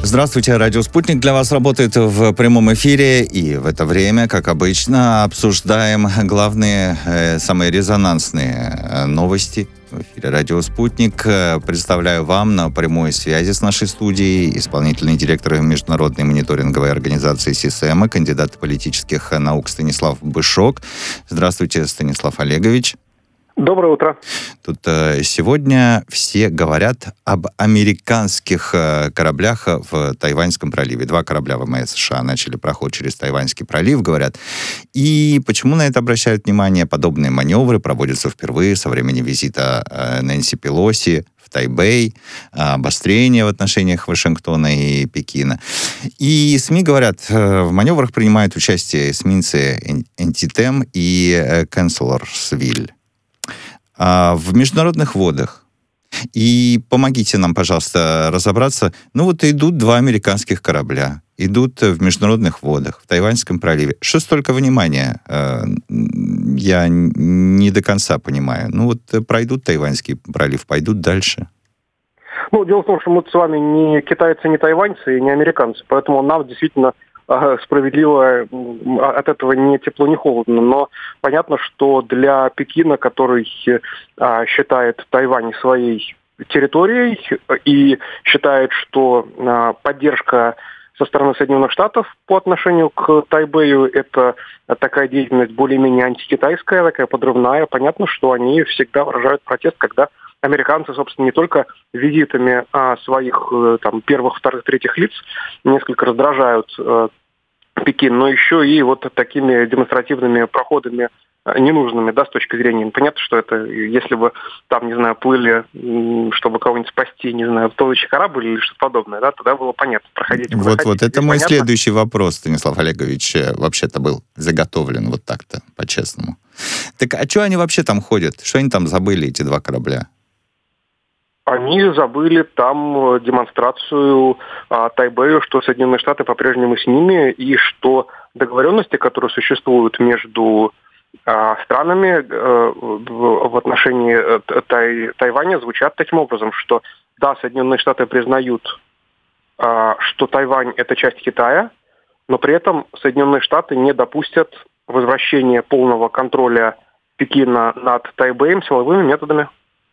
Здравствуйте, радио «Спутник» для вас работает в прямом эфире, и в это время, как обычно, обсуждаем главные, самые резонансные новости в эфире радио «Спутник». Представляю вам на прямой связи с нашей студией исполнительный директор международной мониторинговой организации СИСЭМа, кандидат политических наук Станислав Бышок. Здравствуйте, Станислав Олегович. Доброе утро. Тут сегодня все говорят об американских кораблях в Тайваньском проливе. 2 корабля ВМС США начали проход через Тайваньский пролив, говорят. И почему на это обращают внимание? Подобные маневры проводятся впервые со времени визита Нэнси Пелоси в Тайбэй, обострение в отношениях Вашингтона и Пекина. И СМИ говорят, в маневрах принимают участие эсминцы Антитем и Канцлерсвиль. В международных водах. И помогите нам, пожалуйста, разобраться. Идут 2 американских корабля. Идут в международных водах, в Тайваньском проливе. Что столько внимания? Я не до конца понимаю. Пройдут Тайваньский пролив, пойдут дальше. Дело в том, что мы с вами не китайцы, не тайваньцы и не американцы. Поэтому нам действительно справедливо от этого ни тепло, ни холодно. Но понятно, что для Пекина, который считает Тайвань своей территорией и считает, что поддержка со стороны Соединенных Штатов по отношению к Тайбэю — это такая деятельность более-менее антикитайская, такая подрывная. Понятно, что они всегда выражают протест, когда американцы, собственно, не только визитами своих первых, вторых, третьих лиц несколько раздражают Пекин, но еще и такими демонстративными проходами ненужными, с точки зрения. Понятно, что это, если бы плыли, чтобы кого-нибудь спасти, тонущий корабль или что-то подобное, тогда было понятно, проходить. Это мой следующий вопрос, Станислав Олегович, вообще-то был заготовлен так-то, по-честному. Так, а что они вообще там ходят? Что они там забыли, эти 2 корабля? Они забыли там демонстрацию Тайбэю, что Соединенные Штаты по-прежнему с ними, и что договоренности, которые существуют между странами в отношении Тайваня, звучат таким образом, что да, Соединенные Штаты признают, что Тайвань — это часть Китая, но при этом Соединенные Штаты не допустят возвращения полного контроля Пекина над Тайбэем силовыми методами.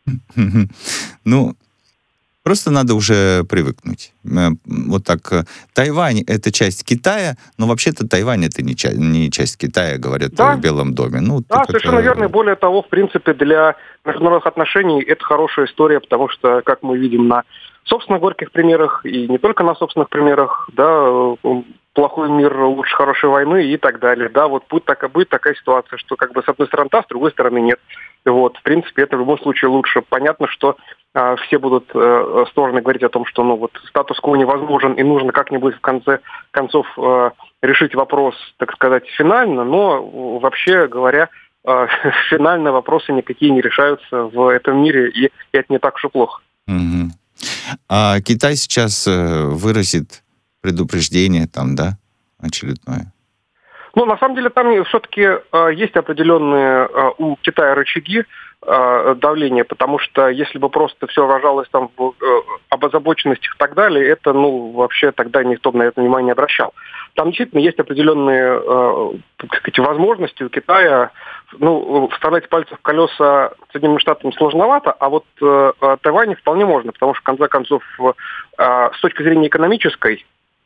Просто надо уже привыкнуть. Тайвань — это часть Китая, но вообще-то Тайвань — это не часть Китая, говорят в Белом доме. Совершенно верно. И более того, в принципе, для международных отношений это хорошая история, потому что, как мы видим на собственных горьких примерах, и не только на собственных примерах, плохой мир лучше хорошей войны и так далее. Будет такая ситуация, что с одной стороны с другой стороны нет. В принципе, это в любом случае лучше. Понятно, что все будут стороны говорить о том, что статус-кво невозможен и нужно как-нибудь в конце концов решить вопрос, так сказать, финально, но вообще говоря, финально вопросы никакие не решаются в этом мире, и это не так уж и плохо. Угу. А Китай сейчас выразит предупреждение очередное? На самом деле там все-таки есть определенные у Китая рычаги давления, потому что если бы просто все выражалось в озабоченностях и так далее, это, вообще тогда никто на это внимание не обращал. Там действительно есть определенные, возможности у Китая. Вставлять пальцы в колеса Соединенным Штатам сложновато, а Тайвань вполне можно, потому что, в конце концов, с точки зрения экономической,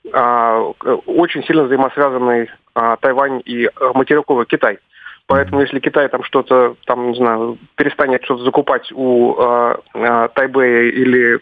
очень сильно взаимосвязанный Тайвань и материковый Китай. Поэтому если Китай что-то, перестанет что-то закупать у Тайбэя или,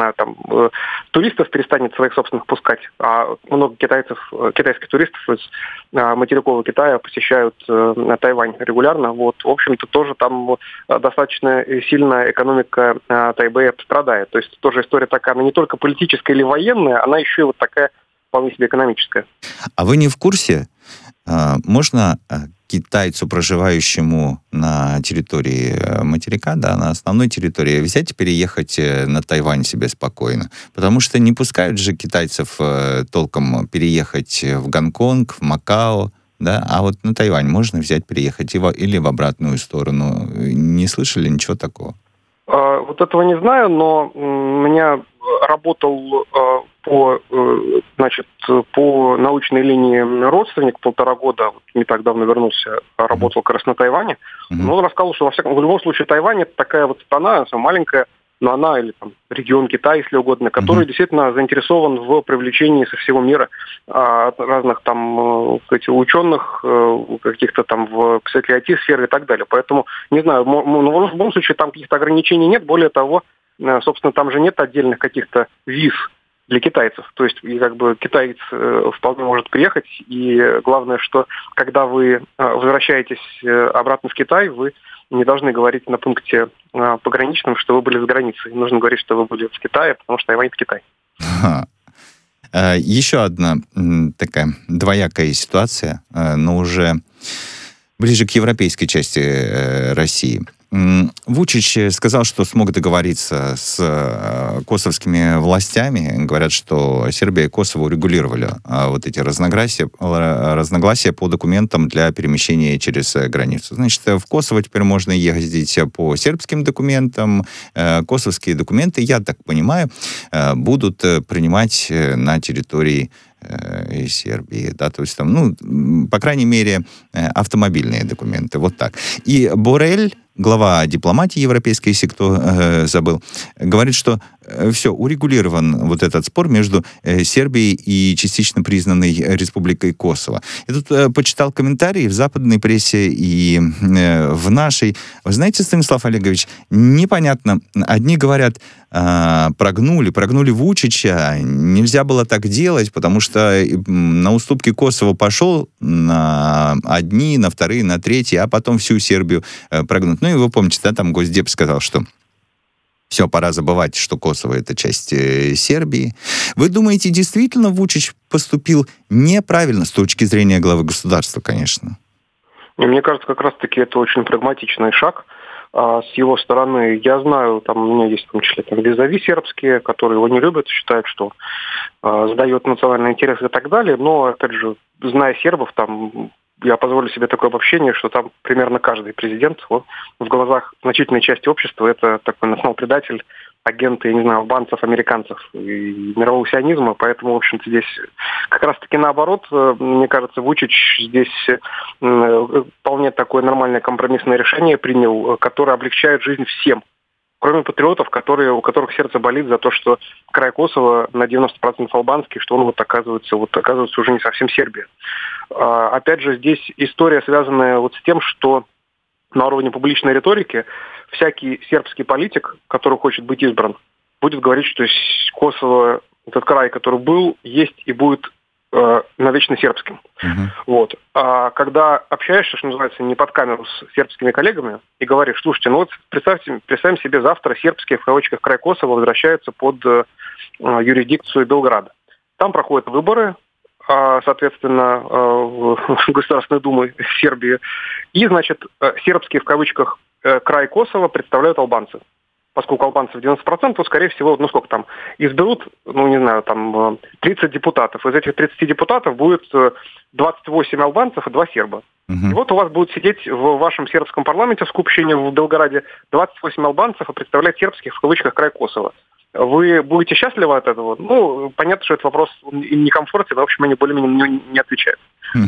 туристов перестанет своих собственных пускать, а много китайских туристов из материкового Китая посещают Тайвань регулярно, в общем-то, тоже там достаточно сильная экономика Тайбэя страдает. То есть тоже история такая, она не только политическая или военная, она еще и такая вполне себе экономическая. А вы не в курсе, можно китайцу, проживающему на территории материка, на основной территории, взять и переехать на Тайвань себе спокойно? Потому что не пускают же китайцев толком переехать в Гонконг, в Макао, а на Тайвань можно взять, переехать или в обратную сторону. Не слышали ничего такого? Этого не знаю, но у меня работал по научной линии родственник 1,5 года, не так давно вернулся, работал как раз на Тайване. Но он рассказал, что в любом случае Тайвань — это такая вот страна, маленькая, но она, или там регион Китая, если угодно, который действительно заинтересован в привлечении со всего мира разных там ученых, каких-то там в, кстати, IT-сфере и так далее. Поэтому, не знаю, в любом случае там каких-то ограничений нет. Более того, собственно, там же нет отдельных каких-то виз для китайцев. То есть, и как бы китаец вполне может приехать, и главное, что когда вы возвращаетесь обратно в Китай, вы не должны говорить на пункте пограничном, что вы были за границей. Нужно говорить, что вы были в Китае, потому что Тайвань — это Китай. Еще одна такая двоякая ситуация, но уже ближе к европейской части России. Вучич сказал, что смог договориться с косовскими властями. Говорят, что Сербия и Косово урегулировали вот эти разногласия по документам для перемещения через границу. Значит, в Косово теперь можно ездить по сербским документам. Косовские документы, я так понимаю, будут принимать на территории Сербии, да, то есть там, по крайней мере, автомобильные документы, вот так. И Боррель, глава дипломатии европейской, если кто забыл, говорит, что все, урегулирован вот этот спор между Сербией и частично признанной Республикой Косово. Я тут почитал комментарии в западной прессе и в нашей. Вы знаете, Станислав Олегович, непонятно. Одни говорят, прогнули Вучича, нельзя было так делать, потому что на уступки Косово пошел на одни, на вторые, на третьи, а потом всю Сербию прогнуть. И вы помните, да, там Госдеп сказал, что все, пора забывать, что Косово — это часть Сербии. Вы думаете, действительно Вучич поступил неправильно с точки зрения главы государства, конечно? Мне кажется, как раз-таки это очень прагматичный шаг с его стороны. Я знаю, там у меня есть в том числе визави сербские, которые его не любят, считают, что сдает национальные интересы и так далее. Но, опять же, зная сербов, там я позволю себе такое обобщение, что там примерно каждый президент в глазах значительной части общества это такой национал-предатель, агент, я не знаю, албанцев, американцев и мирового сионизма. Поэтому, в общем-то, здесь как раз-таки наоборот. Мне кажется, Вучич здесь вполне такое нормальное компромиссное решение принял, которое облегчает жизнь всем, кроме патриотов, у которых сердце болит за то, что край Косово на 90% албанский, что он оказывается уже не совсем Сербия. Опять же, здесь история, связанная с тем, что на уровне публичной риторики всякий сербский политик, который хочет быть избран, будет говорить, что Косово, этот край, который был, есть и будет навечно сербским. Вот. А когда общаешься, что называется, не под камеру с сербскими коллегами и говоришь, слушайте, представим себе, завтра сербский, в кавычках, край Косово возвращается под юрисдикцию Белграда. Там проходят выборы, соответственно, в Государственной Думе Сербии. И, значит, сербский, в кавычках, край Косово представляют албанцы. Поскольку албанцев 90%, то, скорее всего, изберут, 30 депутатов. Из этих 30 депутатов будет 28 албанцев и 2 серба. И вот у вас будут сидеть в вашем сербском парламенте в Скупщине в Белграде 28 албанцев и представлять сербских, в кавычках, край Косово. Вы будете счастливы от этого? Понятно, что это вопрос некомфортен, но, в общем, они более-менее не отвечают.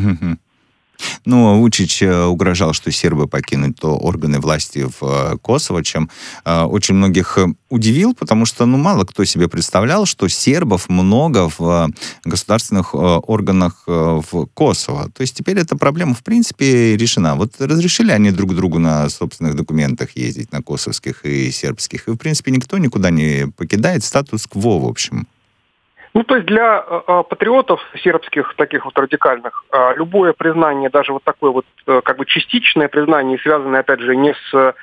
Вучич угрожал, что сербы покинут органы власти в Косово, чем очень многих удивил, потому что, мало кто себе представлял, что сербов много в государственных органах в Косово. То есть теперь эта проблема, в принципе, решена. Вот разрешили они друг другу на собственных документах ездить, на косовских и сербских, и, в принципе, никто никуда не покидает статус-кво, в общем. То есть для патриотов сербских, таких радикальных, любое признание, даже такое частичное признание, связанное, опять же, не с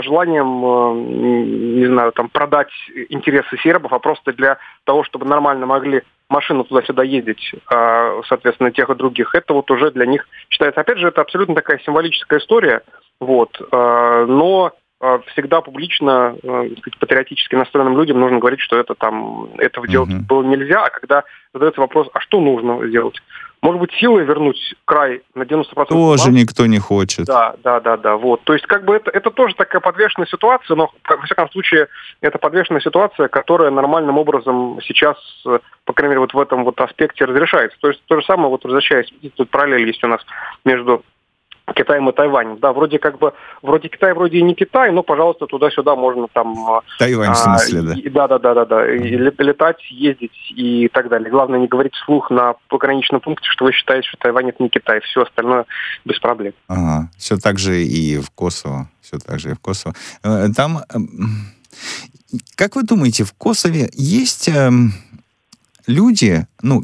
желанием, продать интересы сербов, а просто для того, чтобы нормально могли машину туда-сюда ездить, соответственно, тех и других, это уже для них считается. Опять же, это абсолютно такая символическая история, но всегда публично, патриотически настроенным людям нужно говорить, что этого делать было нельзя, а когда задается вопрос, а что нужно сделать? может быть, силой вернуть край на 90%. Тоже никто не хочет. Да. Вот. То есть, как бы это тоже такая подвешенная ситуация, но, во всяком случае, это подвешенная ситуация, которая нормальным образом сейчас, по крайней мере, вот в этом вот аспекте разрешается. То есть, то же самое, вот возвращаясь, тут параллель есть у нас между Китаем и Тайванем. Да, вроде Китай, вроде и не Китай, но, пожалуйста, туда-сюда можно там... Тайвань, в смысле, да. Да. И летать, ездить и так далее. Главное, не говорить вслух на пограничном пункте, что вы считаете, что Тайвань это не Китай. Все остальное без проблем. Ага. Все так же и в Косово. Там... Как вы думаете, в Косове есть люди,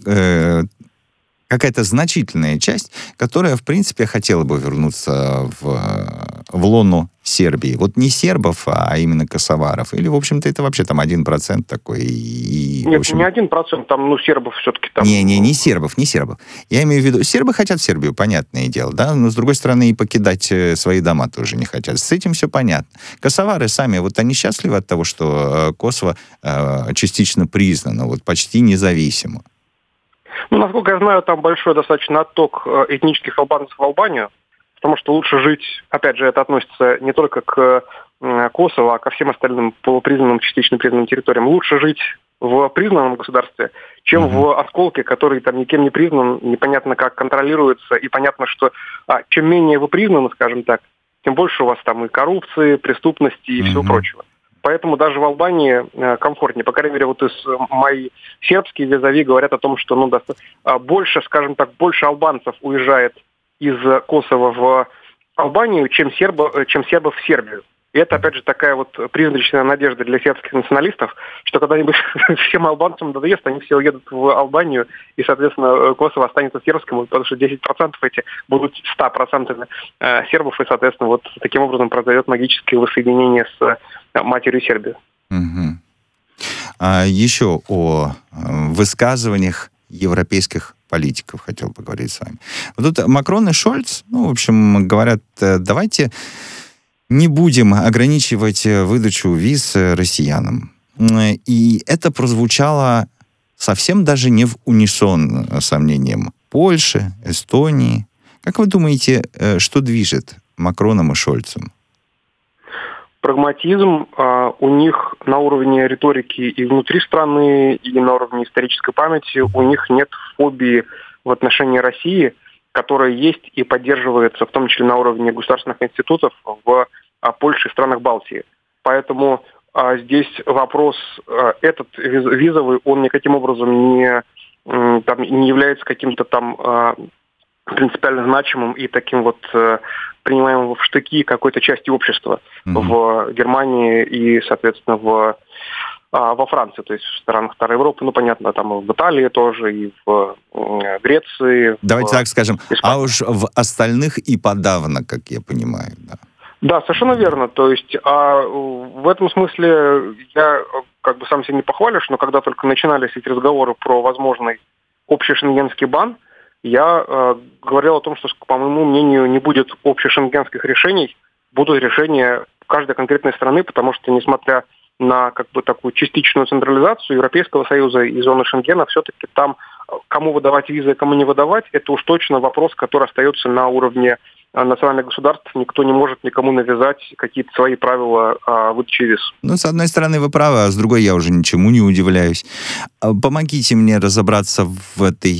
какая-то значительная часть, которая, в принципе, хотела бы вернуться в лоно Сербии. Вот не сербов, а именно косоваров. Или, в общем-то, это вообще там 1% такой. Нет, в общем... не 1%, там, сербов все-таки там... Не сербов. Я имею в виду, сербы хотят в Сербию, понятное дело, да, но, с другой стороны, и покидать свои дома тоже не хотят. С этим все понятно. Косовары сами, вот они счастливы от того, что Косово частично признано, вот почти независимо. Насколько я знаю, там большой достаточно отток этнических албанцев в Албанию, потому что лучше жить, опять же, это относится не только к Косово, а ко всем остальным полупризнанным, частично признанным территориям. Лучше жить в признанном государстве, чем в осколке, который там никем не признан, непонятно как контролируется, и понятно, что чем менее вы признаны, скажем так, тем больше у вас там и коррупции, преступности и всего прочего. Поэтому даже в Албании комфортнее. По крайней мере, вот мои сербские визави говорят о том, что больше, скажем так, больше албанцев уезжает из Косово в Албанию, чем сербов в Сербию. И это, опять же, такая вот призрачная надежда для сербских националистов, что когда-нибудь всем албанцам надоест, они все уедут в Албанию, и, соответственно, Косово останется сербским, потому что 10% эти будут 100% сербов, и, соответственно, вот таким образом произойдет магическое воссоединение с матерью Сербии. Угу. Еще о высказываниях европейских политиков хотел поговорить с вами. Вот тут Макрон и Шольц, в общем, говорят, давайте не будем ограничивать выдачу виз россиянам. И это прозвучало совсем даже не в унисон сомнениям Польши, Эстонии. Как вы думаете, что движет Макроном и Шольцем? Прагматизм у них на уровне риторики и внутри страны, и на уровне исторической памяти. У них нет фобии в отношении России, которая есть и поддерживается, в том числе на уровне государственных институтов в Польше и странах Балтии. Поэтому здесь вопрос этот визовый, он никаким образом не является каким-то там принципиально значимым и таким вот принимаемым в штыки какой-то части общества в Германии и, соответственно, во Франции, то есть в странах Старой Европы, понятно, там и в Италии тоже, и в Греции. Давайте так скажем, а уж в остальных и подавно, как я понимаю, да. Да, совершенно верно. То есть в этом смысле я как бы сам себя не похвалишь, но когда только начинались эти разговоры про возможный общий шенгенский бан, я говорил о том, что, по моему мнению, не будет общешенгенских решений, будут решения каждой конкретной страны, потому что, несмотря на как бы такую частичную централизацию Европейского Союза и зоны Шенгена, все-таки там кому выдавать визы, кому не выдавать, это уж точно вопрос, который остается на уровне национальных государств. Никто не может никому навязать какие-то свои правила выдачи виз. С одной стороны, вы правы, а с другой я уже ничему не удивляюсь. Помогите мне разобраться в этой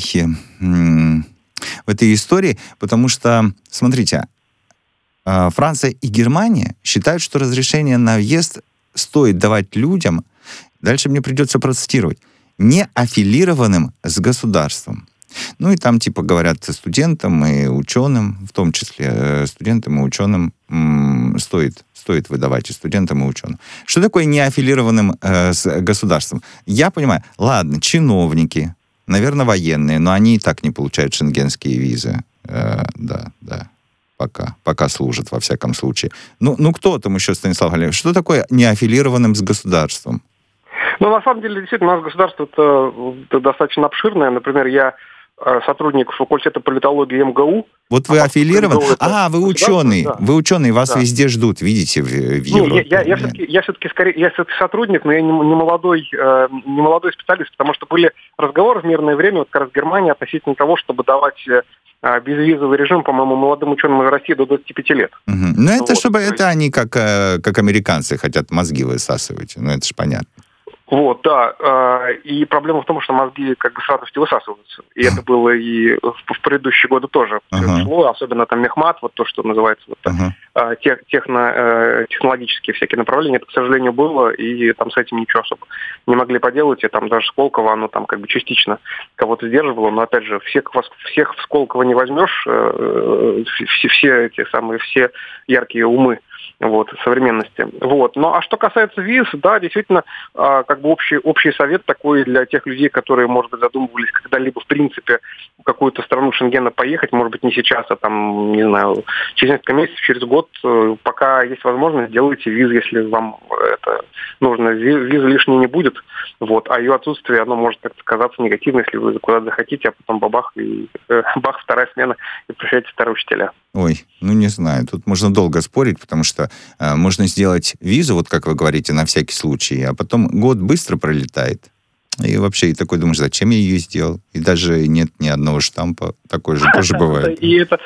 истории, потому что, смотрите, Франция и Германия считают, что разрешение на въезд стоит давать людям, дальше мне придется процитировать, не аффилированным с государством. И там говорят студентам и ученым, в том числе студентам и ученым стоит выдавать и студентам, и ученым. Что такое не аффилированным с государством? Я понимаю, ладно, чиновники, наверное, военные, но они и так не получают шенгенские визы. Да. Пока служат, во всяком случае. Кто там еще, Станислав Валерьевич? Что такое неаффилированным с государством? На самом деле, действительно, у нас государство это достаточно обширное. Например, я сотрудник факультета политологии МГУ. Вот вы аффилированы? Вы ученый. Да. Вы ученый, вас Да. везде ждут, видите, в Европе. Я все-таки сотрудник, но я не молодой специалист, потому что были разговоры в мирное время, вот как раз в Германии, относительно того, чтобы давать безвизовый режим, по-моему, молодым ученым из России до 25 лет. Ну, это чтобы это они, как американцы, хотят мозги высасывать. Ну, это же понятно. Вот, да. И проблема в том, что мозги как бы с радостью высасываются. И это было и в предыдущие годы тоже шло, особенно там мехмат, вот то, что называется, технологические всякие направления, это, к сожалению, было, и там с этим ничего особо не могли поделать, и там даже Сколково, оно там как бы частично кого-то сдерживало, но опять же, всех в Сколково не возьмешь, все яркие умы современности. Ну, а что касается виз, да, действительно, как бы общий совет такой для тех людей, которые, может быть, задумывались когда-либо, в принципе, в какую-то страну Шенгена поехать, может быть, не сейчас, а там, не знаю, через несколько месяцев, через год, пока есть возможность, делайте визу, если вам это нужно. Визы лишней не будет, а ее отсутствие, оно может как-то казаться негативно, если вы куда-то захотите, а потом бабах, и вторая смена, и прощайте старые учителя. Ой, ну не знаю, тут можно долго спорить, потому что можно сделать визу, вот как вы говорите, на всякий случай, а потом год быстро пролетает. И вообще, и такой думаешь, зачем я ее сделал? И даже нет ни одного штампа. Такое же тоже бывает.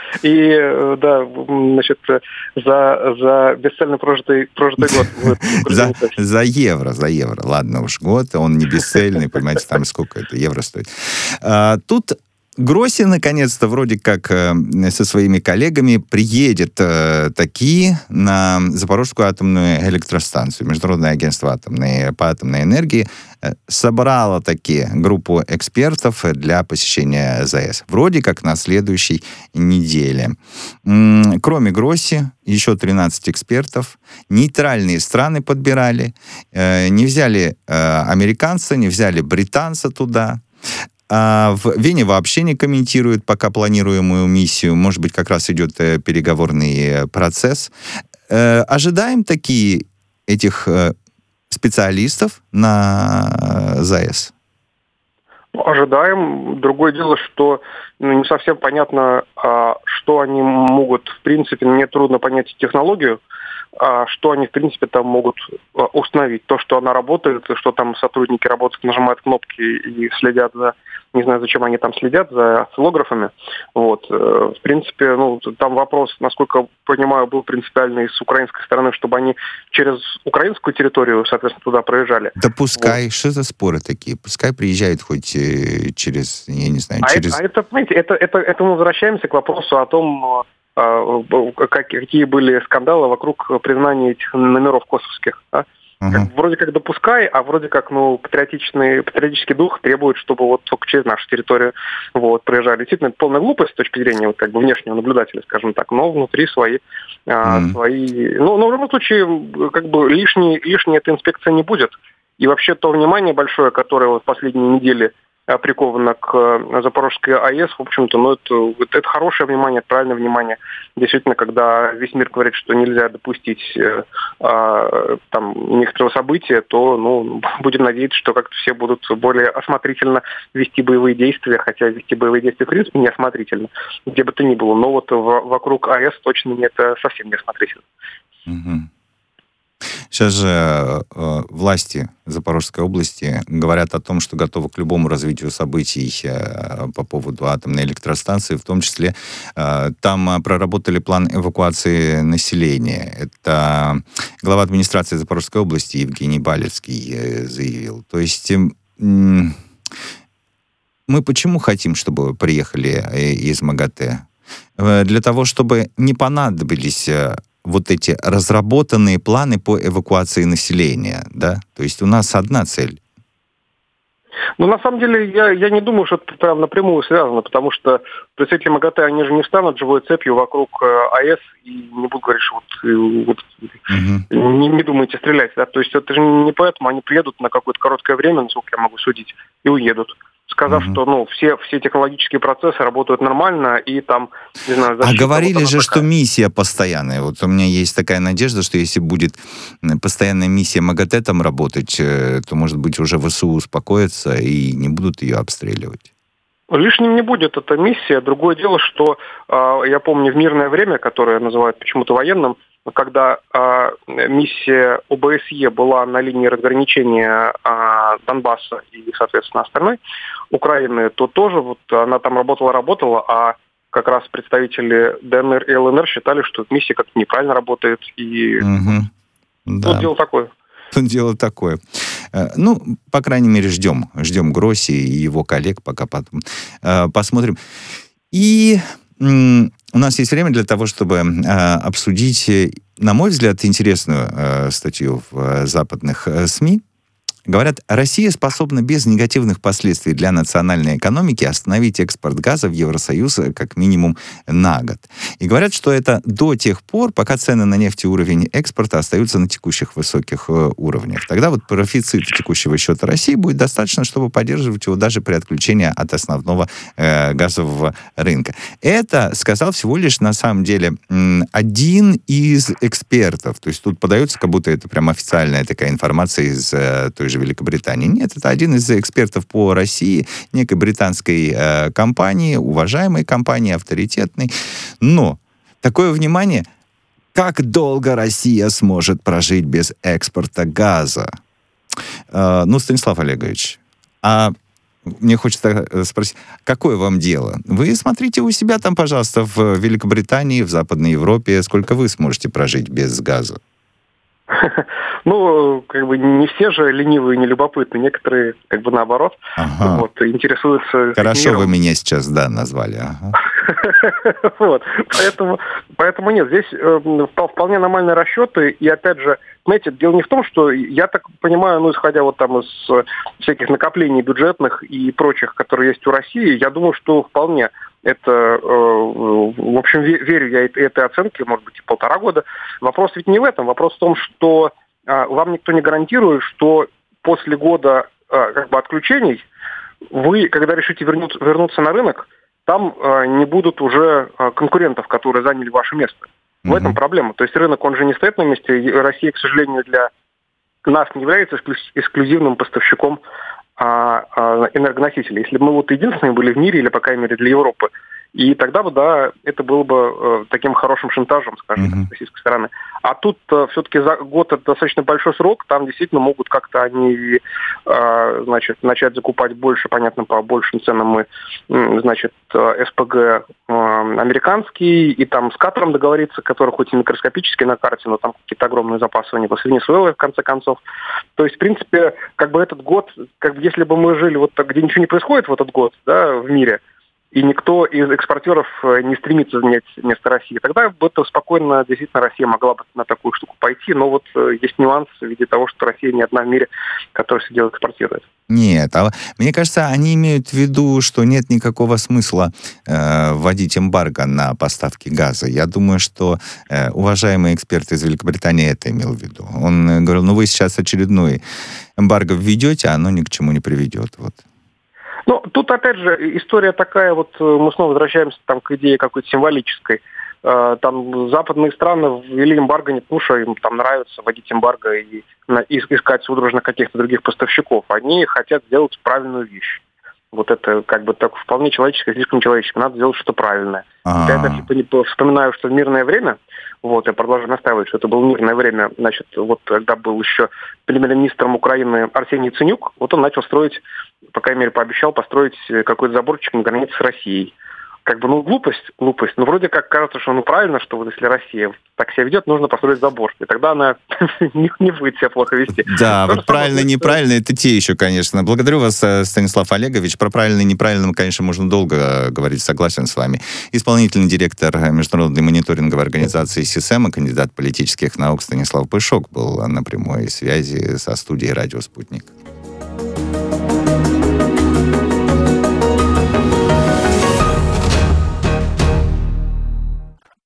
За бесцельно прожитый год. За евро. Ладно уж, год, он не бесцельный, понимаете, там сколько это евро стоит. Тут Гросси, наконец-то, вроде как со своими коллегами приедет таки на Запорожскую атомную электростанцию. Международное агентство по атомной энергии собрало таки группу экспертов для посещения ЗАЭС. Вроде как на следующей неделе. Кроме Гросси, еще 13 экспертов. Нейтральные страны подбирали. Не взяли американца, не взяли британца туда. А в Вене вообще не комментируют пока планируемую миссию. Может быть, как раз идет переговорный процесс. Ожидаем этих специалистов на ЗАЭС? Ожидаем. Другое дело, что не совсем понятно, что они могут, в принципе, мне трудно понять технологию, что они, в принципе, там могут установить. То, что она работает, что там сотрудники работают, нажимают кнопки и следят за... Не знаю, зачем они там следят, за осциллографами. В принципе, там вопрос, насколько понимаю, был принципиальный с украинской стороны, чтобы они через украинскую территорию, соответственно, туда проезжали. Да пускай, что за споры такие? Пускай приезжают хоть через, я не знаю, через... Это, понимаете, это мы возвращаемся к вопросу о том, какие были скандалы вокруг признания этих номеров косовских. Вроде как допускай, а вроде как патриотический дух требует, чтобы только через нашу территорию проезжали. Действительно, это полная глупость с точки зрения внешнего наблюдателя, скажем так, но внутри свои. Но в любом случае, лишней эта инспекция не будет. И вообще то внимание большое, которое в последние недели приковано к Запорожской АЭС, в общем-то, это хорошее внимание, это правильное внимание. Действительно, когда весь мир говорит, что нельзя допустить некоторого события, то будем надеяться, что как-то все будут более осмотрительно вести боевые действия, хотя вести боевые действия, в принципе, неосмотрительно, где бы то ни было. Но вокруг АЭС точно это совсем неосмотрительно. Сейчас же власти Запорожской области говорят о том, что готовы к любому развитию событий по поводу атомной электростанции, в том числе там проработали план эвакуации населения. Это глава администрации Запорожской области Евгений Балецкий заявил. То есть мы почему хотим, чтобы приехали из МАГАТЭ? Для того, чтобы не понадобились эти разработанные планы по эвакуации населения, да? То есть у нас одна цель. На самом деле, я не думаю, что это прям напрямую связано, потому что представители МАГАТЭ, они же не встанут живой цепью вокруг АЭС и не будут говорить, что не думайте стрелять, да? То есть это же не поэтому, они приедут на какое-то короткое время, насколько я могу судить, и уедут, сказав, что все технологические процессы работают нормально, и там, не знаю... А говорили же, что миссия постоянная. У меня есть такая надежда, что если будет постоянная миссия МАГАТЭ там работать, то, может быть, уже ВСУ успокоится и не будут ее обстреливать. Лишним не будет эта миссия. Другое дело, что я помню в мирное время, которое называют почему-то военным, когда миссия ОБСЕ была на линии разграничения Донбасса и, соответственно, остальной Украины, то тоже вот она там работала, а как раз представители ДНР и ЛНР считали, что миссия как-то неправильно работает. И Да. дело такое. Дело такое. Ну, по крайней мере, ждем Гросси и его коллег, пока потом посмотрим. И у нас есть время для того, чтобы обсудить, на мой взгляд, интересную статью в западных СМИ. Говорят, Россия способна без негативных последствий для национальной экономики остановить экспорт газа в Евросоюз как минимум на год. И говорят, что это до тех пор, пока цены на нефть и уровень экспорта остаются на текущих высоких уровнях. Тогда вот профицит текущего счета России будет достаточно, чтобы поддерживать его даже при отключении от основного газового рынка. Это сказал всего лишь, на самом деле, один из экспертов. То есть тут подается, как будто это прям официальная такая информация из той же Великобритании. Нет, это один из экспертов по России, некой британской компании, уважаемой компании, авторитетной. Но такое внимание, как долго Россия сможет прожить без экспорта газа? Станислав Олегович, мне хочется спросить, какое вам дело? Вы смотрите у себя там, пожалуйста, в Великобритании, в Западной Европе, сколько вы сможете прожить без газа? Ну, как бы не все же ленивые и нелюбопытные, некоторые как бы наоборот, интересуются. Хорошо вы меня сейчас, назвали. Вот, поэтому нет, здесь вполне нормальные расчеты, и опять же, знаете, дело не в том, что я так понимаю, исходя вот там из всяких накоплений бюджетных и прочих, которые есть у России, я думаю, что вполне это, в общем, верю я этой оценке, может быть, и 1,5 года. Вопрос ведь не в этом. Вопрос в том, что вам никто не гарантирует, что после года как бы отключений вы, когда решите вернуться на рынок, там не будут уже конкурентов, которые заняли ваше место. В этом проблема. То есть рынок, он же не стоит на месте. Россия, к сожалению, для нас не является эксклюзивным поставщиком энергоносителей. Если бы мы вот единственные были в мире, или, по крайней мере, для Европы, и тогда бы, это было бы таким хорошим шантажем, скажем, с российской стороны. А тут все-таки за год это достаточно большой срок, там действительно могут как-то они, начать закупать больше, понятно, по большим ценам мы, СПГ американский, и там с Катаром договориться, который хоть и микроскопический на карте, но там какие-то огромные запасы у него с Венесуэлой, в конце концов. То есть, в принципе, как бы этот год, как бы если бы мы жили вот так, где ничего не происходит в этот год, в мире, и никто из экспортеров не стремится занять место России, тогда бы это спокойно, действительно, Россия могла бы на такую штуку пойти. Но вот есть нюанс в виде того, что Россия не одна в мире, которая все дело экспортирует. Нет, мне кажется, они имеют в виду, что нет никакого смысла вводить эмбарго на поставки газа. Я думаю, что уважаемый эксперт из Великобритании это имел в виду. Он говорил, вы сейчас очередной эмбарго введете, а оно ни к чему не приведет. Вот. Ну, тут, опять же, история такая, вот мы снова возвращаемся там к идее какой-то символической. Там западные страны ввели эмбарго не потому, что им там нравится вводить эмбарго и искать судорожно каких-то других поставщиков. Они хотят сделать правильную вещь. Вот это как бы так вполне человеческое, слишком человеческое. Надо сделать что-то правильное. Я опять вспоминаю, что в мирное время, я продолжаю настаивать, что это было мирное время, когда был еще премьер-министром Украины Арсений Яценюк, он начал строить, по крайней мере, пообещал построить какой-то заборчик на границе с Россией. Глупость. Но вроде как кажется, что правильно, что вот если Россия так себя ведет, нужно построить забор. И тогда она не будет себя плохо вести. Да, вот правильно, неправильно, это те еще, конечно. Благодарю вас, Станислав Олегович. Про правильно и неправильно, конечно, можно долго говорить, согласен с вами. Исполнительный директор Международной мониторинговой организации СИСЭМ, кандидат политических наук Станислав Пышок был на прямой связи со студией «Радио Спутник».